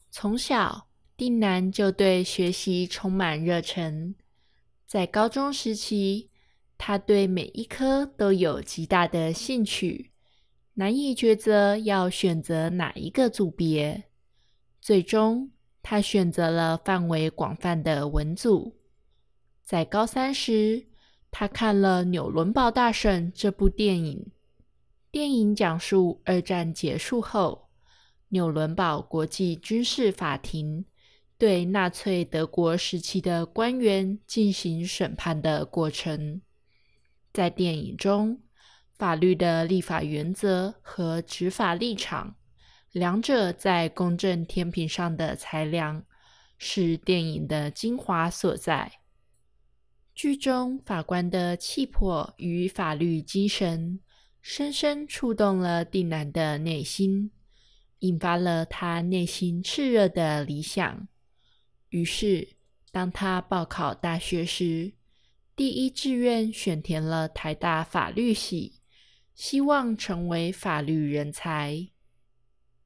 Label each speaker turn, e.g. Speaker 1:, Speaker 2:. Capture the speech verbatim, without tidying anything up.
Speaker 1: 从小，定南就对学习充满热忱。在高中时期，他对每一科都有极大的兴趣，难以抉择要选择哪一个组别。最终，他选择了范围广泛的文组。在高三时，他看了《纽伦堡大审》这部电影。电影讲述二战结束后，纽伦堡国际军事法庭对纳粹德国时期的官员进行审判的过程。在电影中，法律的立法原则和执法立场，两者在公正天平上的裁量，是电影的精华所在。剧中法官的气魄与法律精神，深深触动了定南的内心，引发了他内心炽热的理想。于是，当他报考大学时，第一志愿选填了台大法律系，希望成为法律人才。